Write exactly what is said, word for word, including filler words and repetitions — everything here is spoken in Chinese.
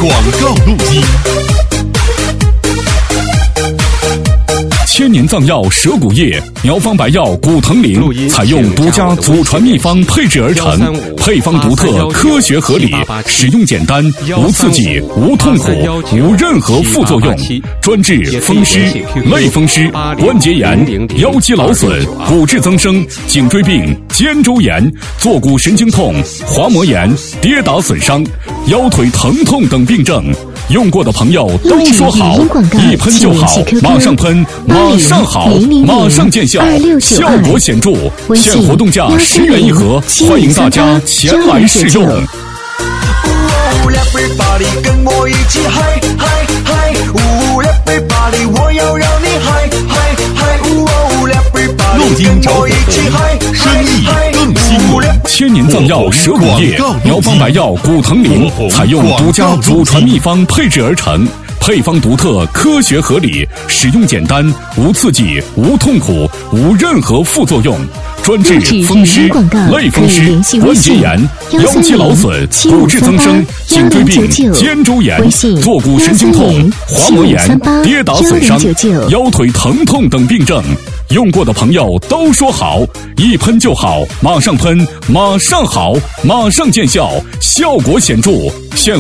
广告录音。千年藏药蛇骨液，苗方白药骨藤苓，采用独家祖传秘方配制而成，配方独特，科学合理，使用简单，无刺激，无痛苦，无任何副作用，专治风湿、类风湿、关节炎、腰肌劳损、骨质增生、颈椎病、肩周炎、坐骨神经痛、滑膜炎、跌打损伤、腰腿疼痛等病症。用过的朋友都说好，一喷就好，马上喷，马上好，马上见效，效果显著。现活动价十元一盒，欢迎大家前来试用。 跟我一起嗨嗨嗨，我要让你嗨嗨嗨， 录音找我，生意更兴隆。千年藏药蛇骨液，苗方白药骨藤苓，采用独家祖传秘方配制而成，配方独特，科学合理，使用简单，无刺激，无痛苦，无任何副作用，专治风湿、类风湿、关节炎、腰肌劳损、骨质增生、颈椎病、肩周炎、坐骨神经痛、滑膜炎、跌打损伤、腰腿疼痛等病症。用过的朋友都说好，一喷就好，马上喷，马上好，马上见效，效果显著。现